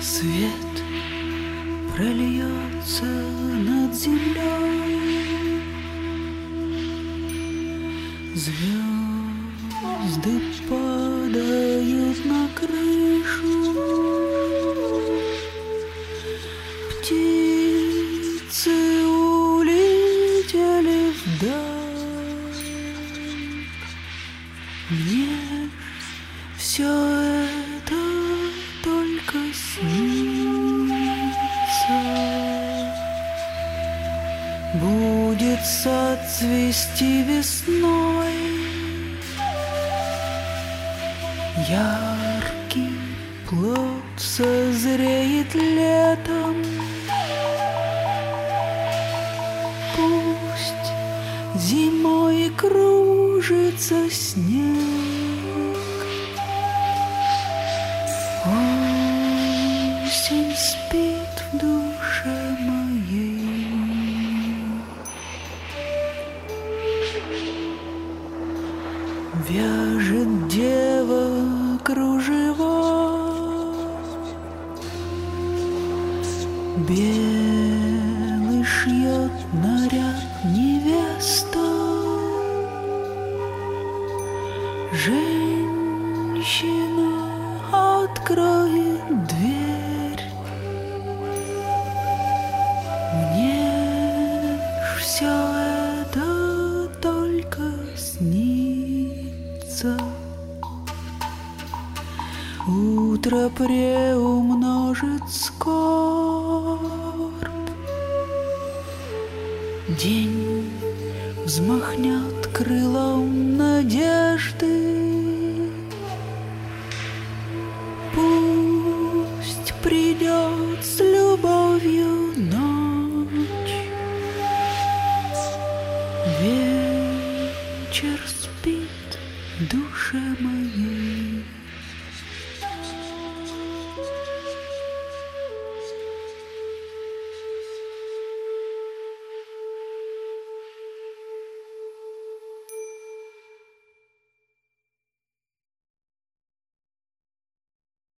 Свет прольется над землей, звезды падают на крышу, птицы улетели вдаль. Мне все это только снится. Будет сад цвести весной, яркий плод созреет летом. Пусть зимой кружится снег, осень спит в душе моей. Вяжет дева кружева, белый шьет наряд невеста. Женщина откроет дверь, мне ж все это только снится. Утро преумножит скорбь, день взмахнет крылом надежды. Пусть придет с любовью ночь, вечер спит в душе моей.